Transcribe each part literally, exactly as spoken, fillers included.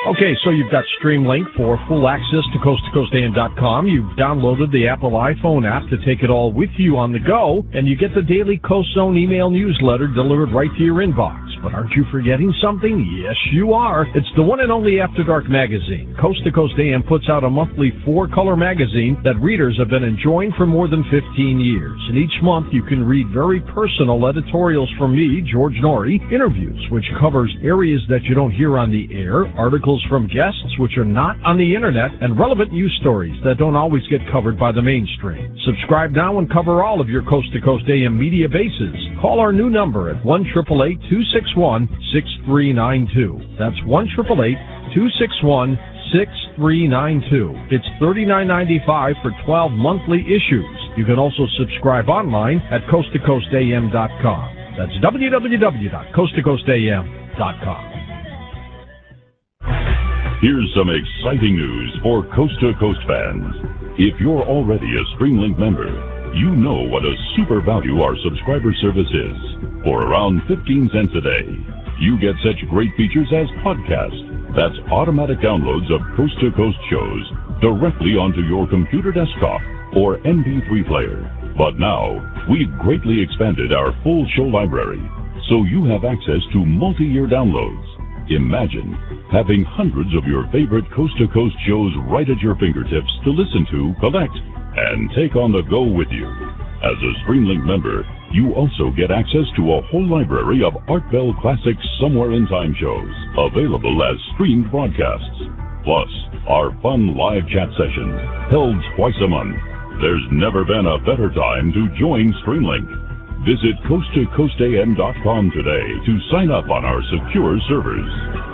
Okay, so you've got Streamlink for full access to coast to coast A M dot com. You've downloaded the Apple iPhone app to take it all with you on the go, and you get the daily Coast Zone email newsletter delivered right to your inbox. But aren't you forgetting something? Yes, you are. It's the one and only After Dark magazine. Coast to Coast A M puts out a monthly four-color magazine that readers have been enjoying for more than fifteen years. And each month you can read very personal editorials from me, George Norrie, interviews, which covers areas that you don't hear on the air, articles from guests which are not on the internet, and relevant news stories that don't always get covered by the mainstream. Subscribe now and cover all of your Coast to Coast A M media bases. Call our new number at one eight eight eight, two six one, six three nine two. That's one eight eight eight, two six one, six three nine two. It's thirty-nine ninety-five for twelve monthly issues. You can also subscribe online at coast to coast A M dot com. That's w w w dot coast to coast A M dot com. Here's some exciting news for Coast to Coast fans. If you're already a Streamlink member, you know what a super value our subscriber service is. For around fifteen cents a day, you get such great features as podcasts. That's automatic downloads of Coast to Coast shows directly onto your computer desktop or M P three player. But now, we've greatly expanded our full show library, so you have access to multi-year downloads. Imagine having hundreds of your favorite Coast to Coast shows right at your fingertips to listen to, collect, and take on the go with you. As a Streamlink member, you also get access to a whole library of Art Bell Classic Somewhere in Time shows, available as streamed broadcasts. Plus, our fun live chat sessions, held twice a month. There's never been a better time to join Streamlink. Visit coast to coast A M dot com today to sign up on our secure servers.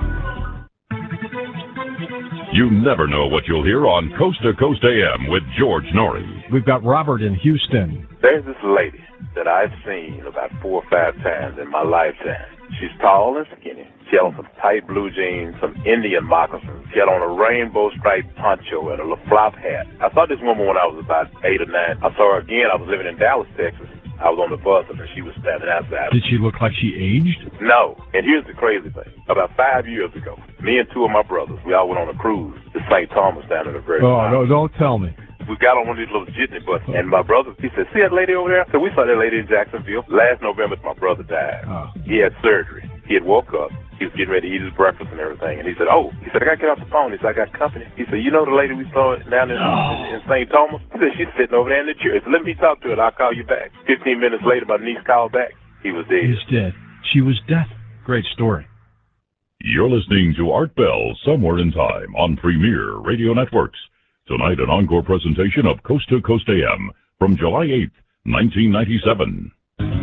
You never know what you'll hear on Coast to Coast A M with George Norrie. We've got Robert in Houston. There's this lady that I've seen about four or five times in my lifetime. She's tall and skinny. She had on some tight blue jeans, some Indian moccasins. She had on a rainbow striped poncho and a little flop hat. I saw this woman when I was about eight or nine. I saw her again. I was living in Dallas, Texas. I was on the bus and she was standing outside. Did she look like she aged? No. And here's the crazy thing. About five years ago, me and two of my brothers, we all went on a cruise to Saint Thomas down in the Virgin Oh, Islands. no, don't tell me. We got on one of these little jitney buses, and my brother, he said, see that lady over there? So we saw that lady in Jacksonville. Last November, my brother died. Oh. He had surgery. He had woke up. He was getting ready to eat his breakfast and everything. And he said, oh, he said, I got to get off the phone. He said, I got company. He said, you know the lady we saw down in, No. in, in Saint Thomas? He said, she's sitting over there in the chair. He said, let me talk to her, and I'll call you back. Fifteen minutes later, my niece called back. He was dead. He's dead. She was dead. Great story. You're listening to Art Bell Somewhere in Time on Premier Radio Networks. Tonight, an encore presentation of Coast to Coast A M from July eighth, nineteen ninety-seven.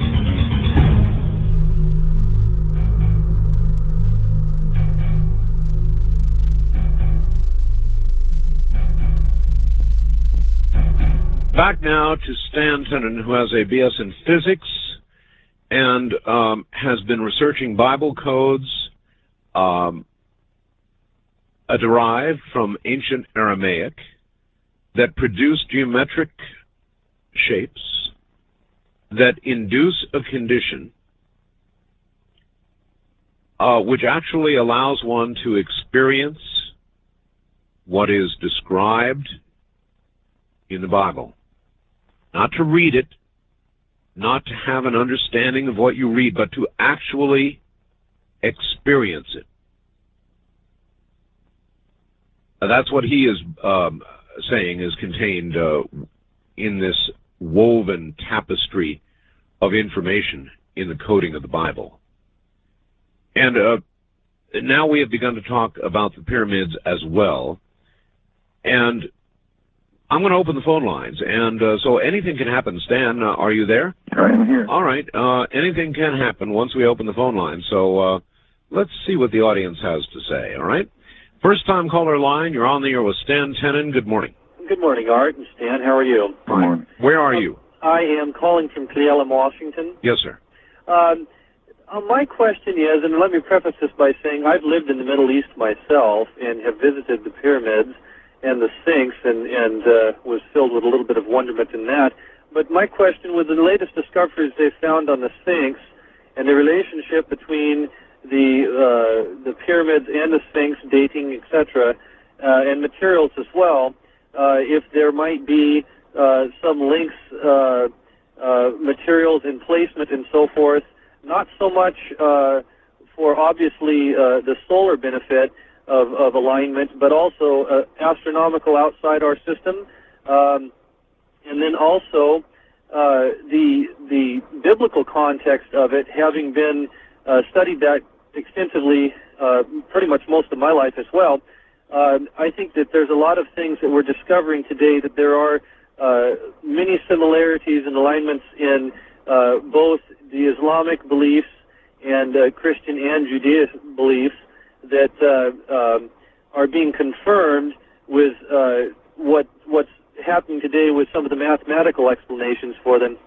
Back now to Stan Tenen, who has a B S in physics and um, has been researching Bible codes um, uh, derived from ancient Aramaic that produce geometric shapes that induce a condition uh, which actually allows one to experience what is described in the Bible. Not to read it, not to have an understanding of what you read, but to actually experience it. Uh, that's what he is um, saying is contained uh, in this woven tapestry of information in the coding of the Bible. And uh, now we have begun to talk about the pyramids as well. And I'm going to open the phone lines, and uh, so anything can happen. Stan, uh, are you there? I am here. All right. Uh, anything can happen once we open the phone line, so uh, let's see what the audience has to say, all right? First-time caller line, you're on the air with Stan Tenen. Good morning. Good morning, Art and Stan. How are you? Good morning. Where are you? I am calling from Cle Elum, Washington. Yes, sir. Um, uh, my question is, and let me preface this by saying I've lived in the Middle East myself and have visited the pyramids and the Sphinx, and, and uh, was filled with a little bit of wonderment in that. But my question, with the latest discoveries they found on the Sphinx and the relationship between the uh, the pyramids and the Sphinx, dating, et cetera, uh, and materials as well, uh, if there might be uh, some links, uh, uh, materials and placement and so forth, not so much uh, for obviously uh, the solar benefit of, of alignment, but also uh, astronomical outside our system, um, and then also uh, the the biblical context of it, having been uh, studied that extensively, uh, pretty much most of my life as well. Uh, I think that there's a lot of things that we're discovering today, that there are uh, many similarities and alignments in uh, both the Islamic beliefs and uh, Christian and Judaism beliefs that uh, um, are being confirmed with uh, what what's happening today with some of the mathematical explanations for them.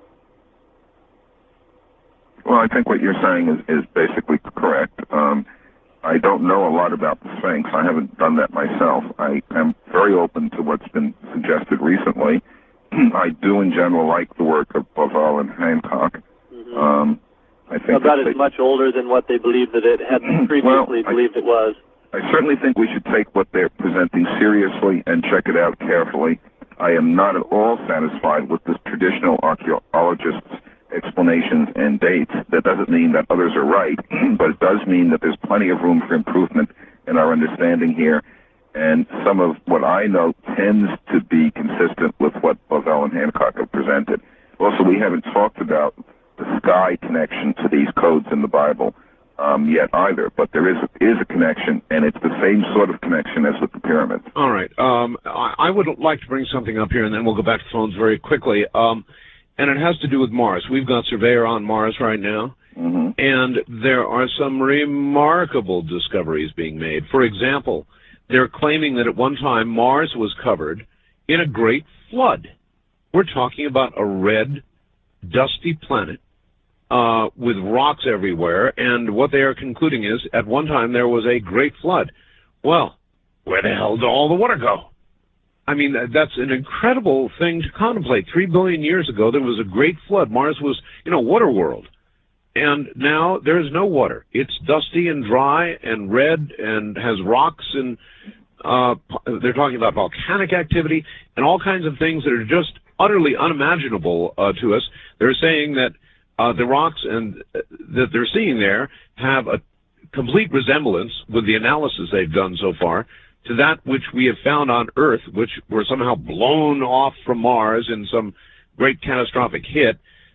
Well, I think what you're saying is, is basically correct. Um, I don't know a lot about the Sphinx. I haven't done that myself. I am very open to what's been suggested recently. I do, in general, like the work of Bovell and Hancock. Mm-hmm. um, I think about as they, much older than what they believed that it had previously well, believed I, it was. I certainly think we should take what they're presenting seriously and check it out carefully. I am not at all satisfied with the traditional archaeologists' explanations and dates. That doesn't mean that others are right, but it does mean that there's plenty of room for improvement in our understanding here. And some of what I know tends to be consistent with what Bovell and Hancock have presented. Also, we haven't talked about the sky connection to these codes in the Bible um, yet either, but there is a, is a connection, and it's the same sort of connection as with the pyramids. All right. Um, I, I would like to bring something up here, and then we'll go back to phones very quickly. Um, and it has to do with Mars. We've got Surveyor on Mars right now, mm-hmm. and there are some remarkable discoveries being made. For example, they're claiming that at one time Mars was covered in a great flood. We're talking about a red, dusty planet uh, with rocks everywhere, and what they are concluding is at one time there was a great flood. Well, where the hell did all the water go? I mean, that's an incredible thing to contemplate. Three billion years ago, there was a great flood. Mars was, you know, water world. And now there's no water. It's dusty and dry and red and has rocks, and uh, they're talking about volcanic activity and all kinds of things that are just utterly unimaginable uh, to us. They're saying that uh, the rocks and uh, that they're seeing there have a complete resemblance with the analysis they've done so far to that which we have found on Earth, which were somehow blown off from Mars in some great catastrophic hit,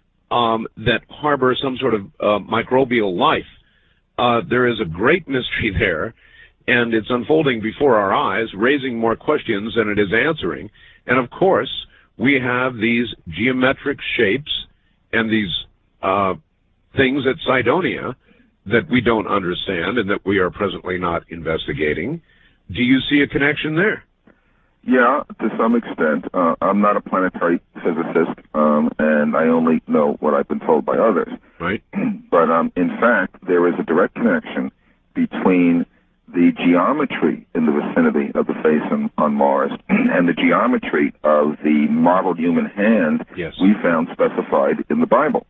um, that harbor some sort of uh, microbial life. Uh, there is a great mystery there, and it's unfolding before our eyes, raising more questions than it is answering. And of course, we have these geometric shapes and these uh, things at Cydonia that we don't understand and that we are presently not investigating. Do you see a connection there? Yeah, to some extent. Uh, I'm not a planetary physicist, um, and I only know what I've been told by others. Right. But um, in fact, there is a direct connection between the geometry in the vicinity of the face on, on Mars and the geometry of the model human hand yes. we found specified in the Bible.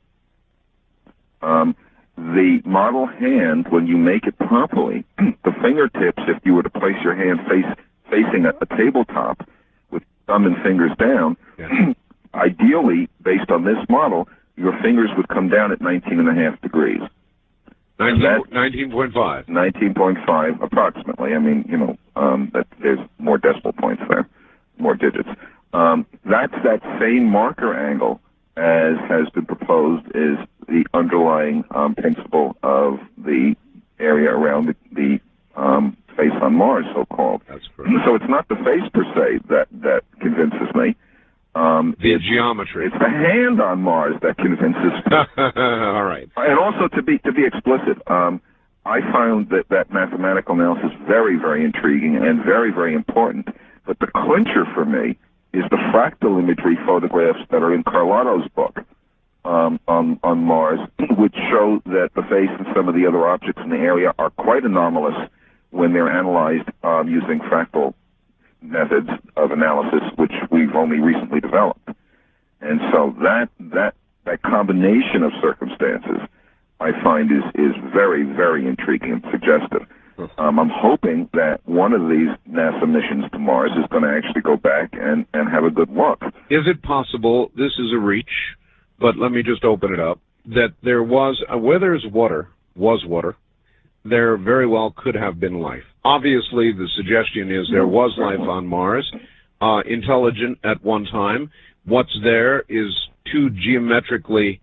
Um, The model hand, when you make it properly, the fingertips, if you were to place your hand face, facing a, a tabletop with thumb and fingers down, yes. ideally, based on this model, your fingers would come down at nineteen and a half degrees. nineteen point five. nineteen point five, approximately. I mean, you know, um, that there's more decimal points there, more digits. Um, that's that same marker angle as has been proposed is the underlying um, principle of the area around the, the um, face on Mars, so-called. That's correct. So it's not the face per se that, that convinces me. Um, the it's, geometry. It's the hand on Mars that convinces me. All right. And also, to be to be explicit, um, I found that, that mathematical analysis very, very intriguing and very, very important. But the clincher for me is the fractal imagery photographs that are in Carlotto's book um, on, on Mars, which show that the face and some of the other objects in the area are quite anomalous when they're analyzed um, using fractal methods of analysis, which we've only recently developed. And so that that that combination of circumstances I find is, is very, very intriguing and suggestive. Um, I'm hoping that one of these NASA missions to Mars is going to actually go back and, and have a good look. Is it possible, this is a reach, but let me just open it up, that there was, uh, where there's water, was water, there very well could have been life. Obviously, the suggestion is there was life on Mars, uh, intelligent at one time. What's there is too geometrically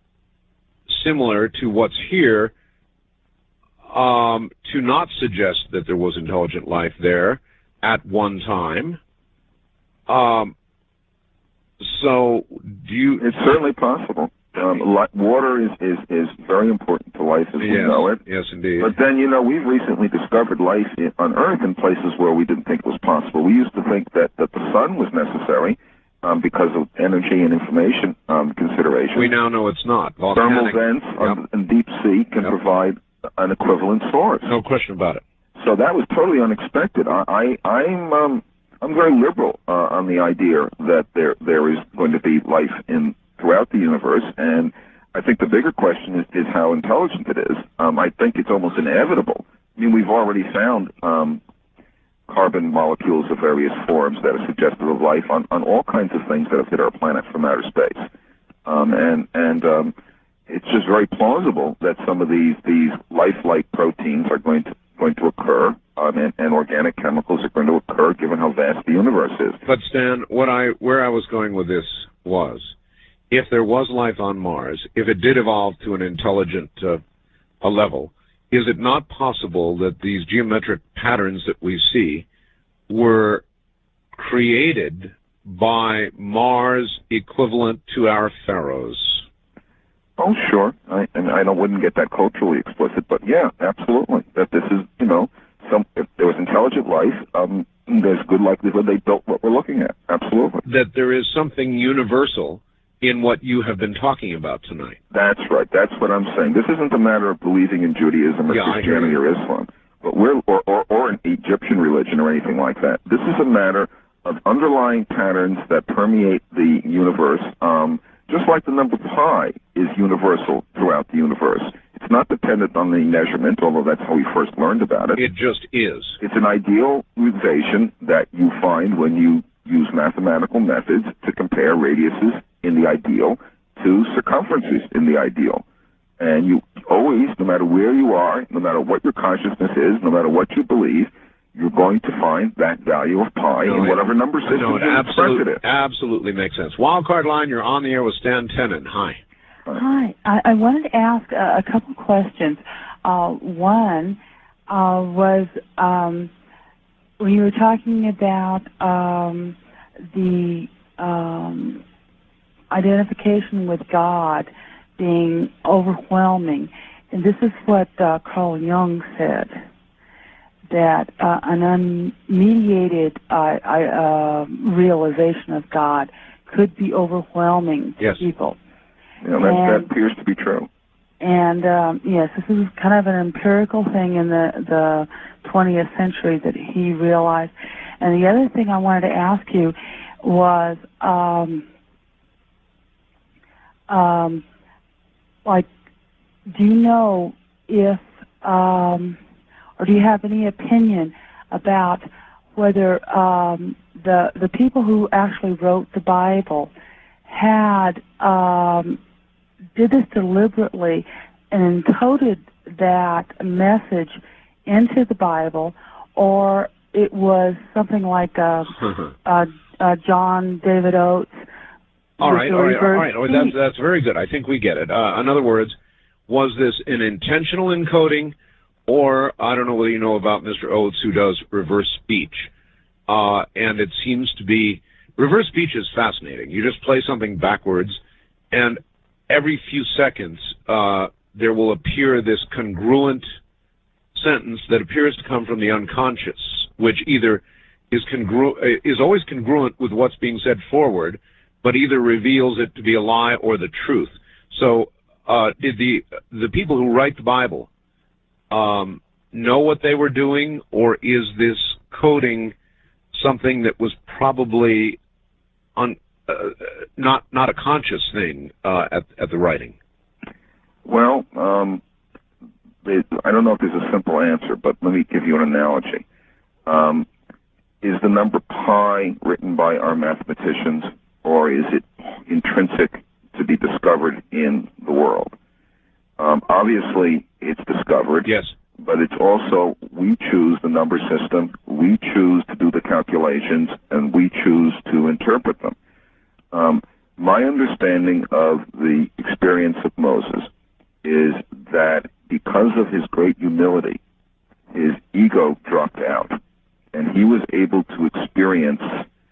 similar to what's here um, to not suggest that there was intelligent life there at one time. Um, so, do you... It's certainly possible. Um, water is, is, is very important to life as yes, we know it. Yes, indeed. But then, you know, we've recently discovered life in, on Earth in places where we didn't think was possible. We used to think that, that the sun was necessary um, because of energy and information um, considerations. We now know it's not. Volcanic, Thermal vents yep. on, in deep sea can yep. provide an equivalent source. No question about it. So that was totally unexpected. I, I, I'm... Um, I'm very liberal uh, on the idea that there there is going to be life in throughout the universe, and I think the bigger question is, is how intelligent it is. Um, I think it's almost inevitable. I mean, we've already found um, carbon molecules of various forms that are suggestive of life on, on all kinds of things that have hit our planet from outer space, um, and and um, it's just very plausible that some of these these lifelike proteins are going to going to occur. Um, and, and organic chemicals are going to occur given how vast the universe is. But Stan, what I where I was going with this was, if there was life on Mars, if it did evolve to an intelligent uh, a level, is it not possible that these geometric patterns that we see were created by Mars equivalent to our pharaohs? Oh, sure. I, and I don't, wouldn't get that culturally explicit, but yeah, absolutely. That this is, you know, some, if there was intelligent life, um, there's good likelihood they built what we're looking at. Absolutely. That there is something universal in what you have been talking about tonight. That's right. That's what I'm saying. This isn't a matter of believing in Judaism or yeah, Christianity or Islam, but we're or, or, or an Egyptian religion or anything like that. This is a matter of underlying patterns that permeate the universe, um, just like the number pi is universal throughout the universe. It's not dependent on the measurement, although that's how we first learned about it. It just is. It's an idealization that you find when you use mathematical methods to compare radiuses in the ideal to circumferences in the ideal. And you always, no matter where you are, no matter what your consciousness is, no matter what you believe, you're going to find that value of pi no, in whatever number system no, you express it in. Absolutely makes sense. Wildcard Line, you're on the air with Stan Tenen. Hi. Hi. I, I wanted to ask uh, a couple questions. Uh, one uh, was um, when you were talking about um, the um, identification with God being overwhelming, and this is what uh, Carl Jung said, that uh, an unmediated uh, uh, realization of God could be overwhelming to yes. people. Yeah, that, and, that appears to be true. And um, yes, this is kind of an empirical thing in the, the twentieth century that he realized. And the other thing I wanted to ask you was, um, um, like, do you know if, um, or do you have any opinion about whether um, the the people who actually wrote the Bible had um, did this deliberately and encoded that message into the Bible, or it was something like a, a, a John David Oates? All right, all right, all right. Oh, that's that's very good. I think we get it. Uh, in other words, was this an intentional encoding? Or, I don't know whether you know about Mister Oates, who does reverse speech. Uh, and it seems to be, reverse speech is fascinating. You just play something backwards, and every few seconds, uh, there will appear this congruent sentence that appears to come from the unconscious, which either is congru- is always congruent with what's being said forward, but either reveals it to be a lie or the truth. So, uh, did the the people who write the Bible Um, know what they were doing, or is this coding something that was probably un, uh, not not a conscious thing uh, at at the writing? Well, um, they, I don't know if there's a simple answer, but let me give you an analogy. Um, is the number pi written by our mathematicians, or is it intrinsic to be discovered in the world? Um, obviously, it's discovered. Yes. But it's also, we choose the number system, we choose to do the calculations, and we choose to interpret them. Um, my understanding of the experience of Moses is that because of his great humility, his ego dropped out, and he was able to experience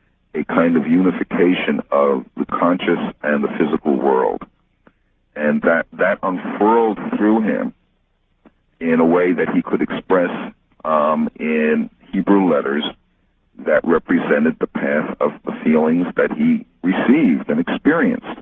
a kind of unification of the conscious and the physical world. And that, that unfurled through him in a way that he could express um, in Hebrew letters that represented the path of the feelings that he received and experienced.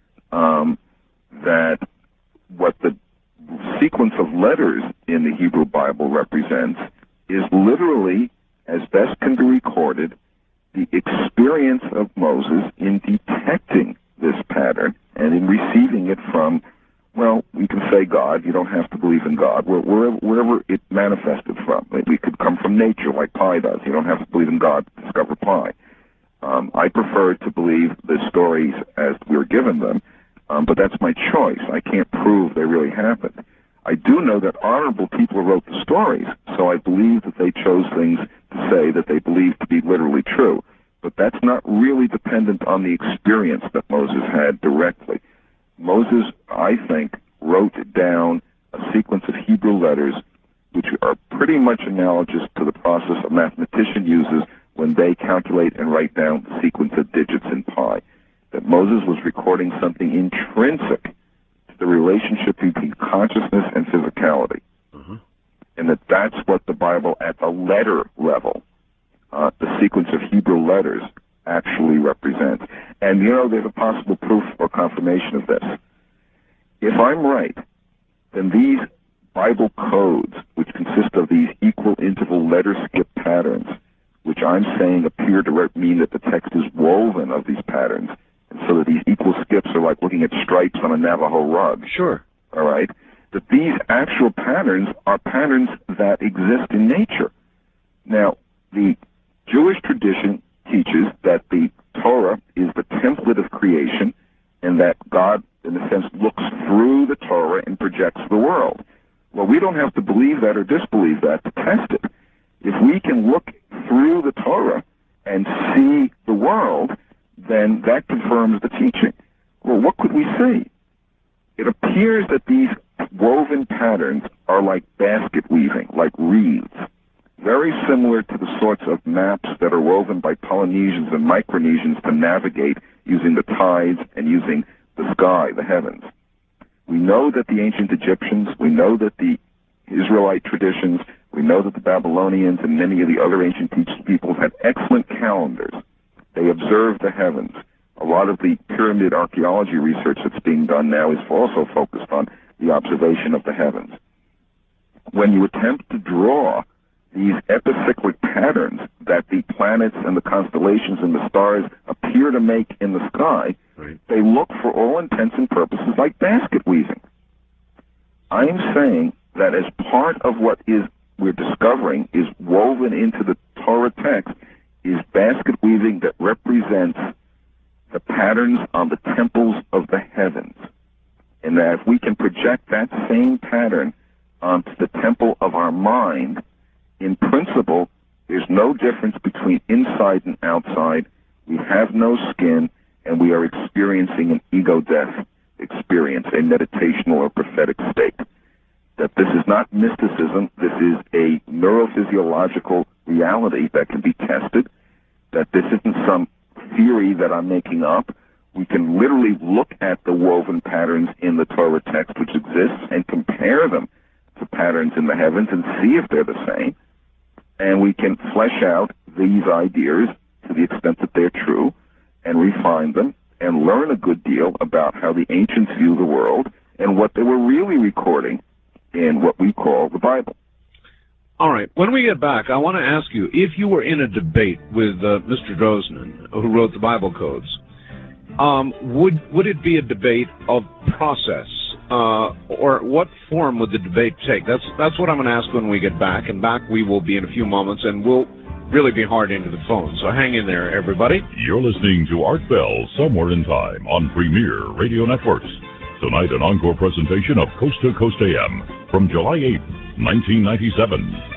Um, that what the sequence of letters in the Hebrew Bible represents is literally, as best can be recorded, the experience of Moses in detecting this pattern and in receiving it from, well, we can say God. You don't have to believe in God. Wherever, wherever it manifested from. We could come from nature like pi does. You don't have to believe in God to discover pi. Um, I prefer to believe the stories as we're given them, um, but that's my choice. I can't prove they really happened. I do know that honorable people wrote the stories, so I believe that they chose things to say that they believed to be literally true. But that's not really dependent on the experience that Moses had directly. Moses, I think, wrote down a sequence of Hebrew letters which are pretty much analogous to the process a mathematician uses when they calculate and write down the sequence of digits in pi. That Moses was recording something intrinsic to the relationship between consciousness and physicality. Mm-hmm. And that that's what the Bible at the letter level, uh, the sequence of Hebrew letters, actually represents. And, you know, there's a possible proof or confirmation of this. If I'm right, then these Bible codes, which consist of these equal interval letter skip patterns, which I'm saying appear to mean that the text is woven of these patterns, and so that these equal skips are like looking at stripes on a Navajo rug. Sure. All right? That these actual patterns are patterns that exist in nature. Now, the Jewish tradition teaches that the Torah is the template of creation, and that God, in a sense, looks through the Torah and projects the world. Well, we don't have to believe that or disbelieve that to test it. If we can look through the Torah and see the world, then that confirms the teaching. Well, what could we see? It appears that these woven patterns are like basket weaving, like reeds, very similar to the sorts of maps that are woven by Polynesians and Micronesians to navigate using the tides and using the sky, the heavens. We know that the ancient Egyptians, we know that the Israelite traditions, we know that the Babylonians and many of the other ancient peoples had excellent calendars. They observed the heavens. A lot of the pyramid archaeology research that's being done now is also focused on the observation of the heavens. When you attempt to draw these epicyclic patterns that the planets and the constellations and the stars appear to make in the sky, right, they look for all intents and purposes like basket weaving. I'm saying that as part of what is we're discovering is woven into the Torah text is basket weaving that represents the patterns on the temples of the heavens. And that if we can project that same pattern onto the temple of our mind, in principle, there's no difference between inside and outside. We have no skin, and we are experiencing an ego death experience, a meditational or prophetic state. That this is not mysticism, this is a neurophysiological reality that can be tested, that this isn't some theory that I'm making up. We can literally look at the woven patterns in the Torah text which exists and compare them to patterns in the heavens and see if they're the same. And we can flesh out these ideas to the extent that they're true and refine them and learn a good deal about how the ancients view the world and what they were really recording in what we call the Bible. All right. When we get back, I want to ask you, if you were in a debate with uh, Mister Drosnin, who wrote the Bible codes, um, would would it be a debate of process uh, or what form would the debate take? That's that's what I'm going to ask when we get back. And back we will be in a few moments, and we'll really be hard into the phone. So hang in there, everybody. You're listening to Art Bell Somewhere in Time on Premier Radio Networks. Tonight, an encore presentation of Coast to Coast A M from July eighth, nineteen ninety-seven.